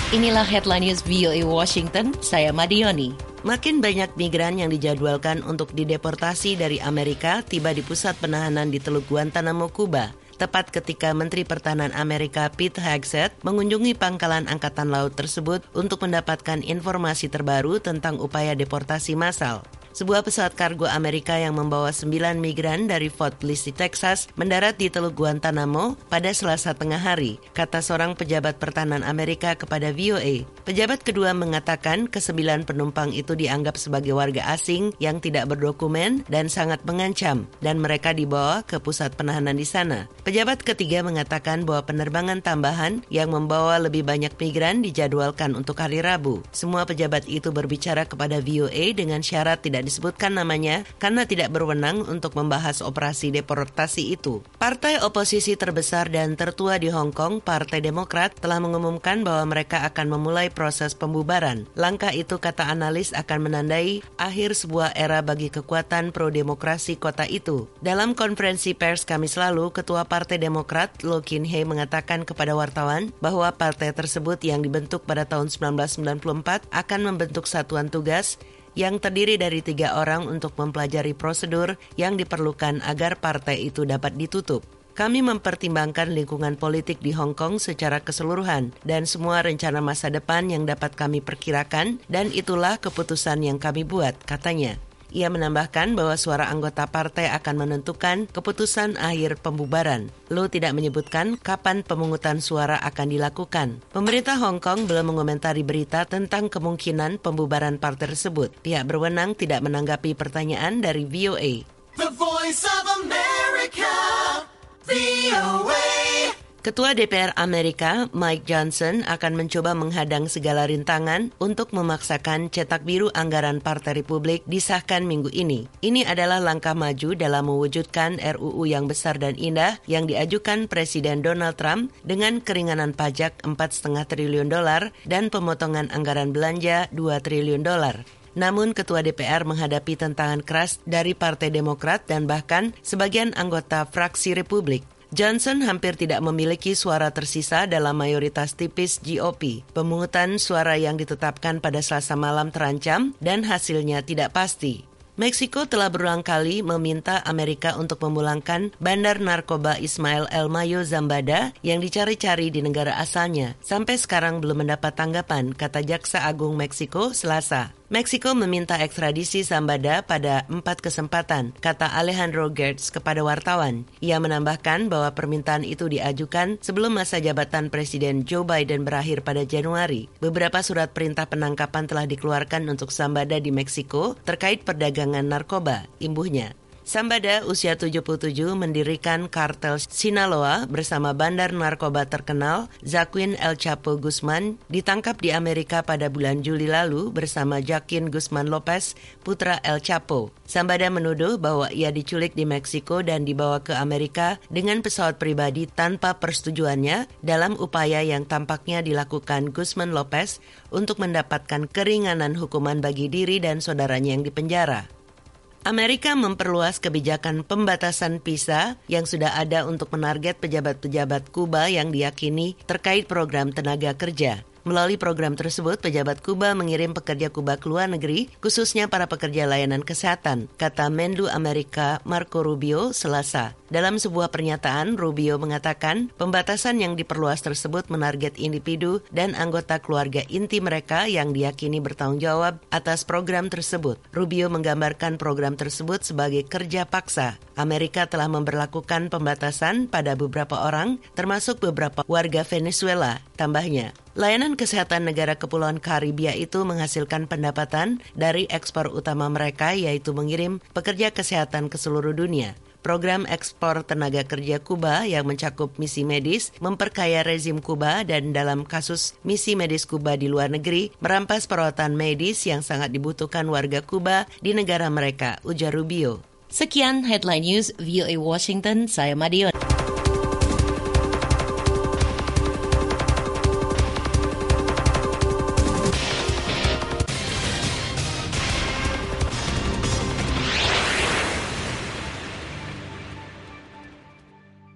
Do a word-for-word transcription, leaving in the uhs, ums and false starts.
Inilah Headline News V O A Washington, saya Madioni. Makin banyak migran yang dijadwalkan untuk dideportasi dari Amerika tiba di pusat penahanan di Teluk Guantanamo, Kuba. Tepat ketika Menteri Pertahanan Amerika Pete Hegseth mengunjungi pangkalan Angkatan Laut tersebut untuk mendapatkan informasi terbaru tentang upaya deportasi massal. Sebuah pesawat kargo Amerika yang membawa sembilan migran dari Fort Bliss di Texas mendarat di Teluk Guantanamo pada Selasa tengah hari, kata seorang pejabat pertahanan Amerika kepada V O A. Pejabat kedua mengatakan kesembilan penumpang itu dianggap sebagai warga asing yang tidak berdokumen dan sangat mengancam, dan mereka dibawa ke pusat penahanan di sana. Pejabat ketiga mengatakan bahwa penerbangan tambahan yang membawa lebih banyak migran dijadwalkan untuk hari Rabu. Semua pejabat itu berbicara kepada V O A dengan syarat tidak disebutkan namanya karena tidak berwenang untuk membahas operasi deportasi itu. Partai oposisi terbesar dan tertua di Hong Kong, Partai Demokrat, telah mengumumkan bahwa mereka akan memulai proses pembubaran. Langkah itu, kata analis, akan menandai akhir sebuah era bagi kekuatan pro-demokrasi kota itu. Dalam konferensi pers Kamis lalu, Ketua Partai Demokrat, Loh Kin Hei, mengatakan kepada wartawan bahwa partai tersebut yang dibentuk pada tahun sembilan belas sembilan puluh empat akan membentuk satuan tugas yang terdiri dari tiga orang untuk mempelajari prosedur yang diperlukan agar partai itu dapat ditutup. Kami mempertimbangkan lingkungan politik di Hong Kong secara keseluruhan dan semua rencana masa depan yang dapat kami perkirakan, dan itulah keputusan yang kami buat, katanya. Ia menambahkan bahwa suara anggota partai akan menentukan keputusan akhir pembubaran. Loh tidak menyebutkan kapan pemungutan suara akan dilakukan. Pemerintah Hong Kong belum mengomentari berita tentang kemungkinan pembubaran partai tersebut. Pihak berwenang tidak menanggapi pertanyaan dari V O A. The Voice of America, V O A. Ketua D P R Amerika, Mike Johnson, akan mencoba menghadang segala rintangan untuk memaksakan cetak biru anggaran Partai Republik disahkan minggu ini. Ini adalah langkah maju dalam mewujudkan R U U yang besar dan indah yang diajukan Presiden Donald Trump dengan keringanan pajak empat koma lima triliun dolar dan pemotongan anggaran belanja dua triliun dolar. Namun Ketua D P R menghadapi tantangan keras dari Partai Demokrat dan bahkan sebagian anggota fraksi Republik. Johnson hampir tidak memiliki suara tersisa dalam mayoritas tipis G O P. Pemungutan suara yang ditetapkan pada Selasa malam terancam dan hasilnya tidak pasti. Meksiko telah berulang kali meminta Amerika untuk memulangkan bandar narkoba Ismael El Mayo Zambada yang dicari-cari di negara asalnya. Sampai sekarang belum mendapat tanggapan, kata Jaksa Agung Meksiko Selasa. Meksiko meminta ekstradisi Zambada pada empat kesempatan, kata Alejandro Gertz kepada wartawan. Ia menambahkan bahwa permintaan itu diajukan sebelum masa jabatan Presiden Joe Biden berakhir pada Januari. Beberapa surat perintah penangkapan telah dikeluarkan untuk Zambada di Meksiko terkait perdagangan narkoba, imbuhnya. Zambada, usia tujuh puluh tujuh, mendirikan kartel Sinaloa bersama bandar narkoba terkenal Joaquin El Chapo Guzman, ditangkap di Amerika pada bulan Juli lalu bersama Joaquin Guzman Lopez, putra El Chapo. Zambada menuduh bahwa ia diculik di Meksiko dan dibawa ke Amerika dengan pesawat pribadi tanpa persetujuannya dalam upaya yang tampaknya dilakukan Guzman Lopez untuk mendapatkan keringanan hukuman bagi diri dan saudaranya yang dipenjara. Amerika memperluas kebijakan pembatasan visa yang sudah ada untuk menarget pejabat-pejabat Kuba yang diyakini terkait program tenaga kerja. Melalui program tersebut, pejabat Kuba mengirim pekerja Kuba ke luar negeri, khususnya para pekerja layanan kesehatan, kata Menlu Amerika Marco Rubio Selasa. Dalam sebuah pernyataan, Rubio mengatakan pembatasan yang diperluas tersebut menarget individu dan anggota keluarga inti mereka yang diyakini bertanggung jawab atas program tersebut. Rubio menggambarkan program tersebut sebagai kerja paksa. Amerika telah memberlakukan pembatasan pada beberapa orang, termasuk beberapa warga Venezuela, tambahnya. Layanan kesehatan negara Kepulauan Karibia itu menghasilkan pendapatan dari ekspor utama mereka, yaitu mengirim pekerja kesehatan ke seluruh dunia. Program ekspor tenaga kerja Kuba yang mencakup misi medis memperkaya rezim Kuba dan dalam kasus misi medis Kuba di luar negeri merampas perawatan medis yang sangat dibutuhkan warga Kuba di negara mereka, ujar Rubio. Sekian Headline News V O A Washington, saya Madioni.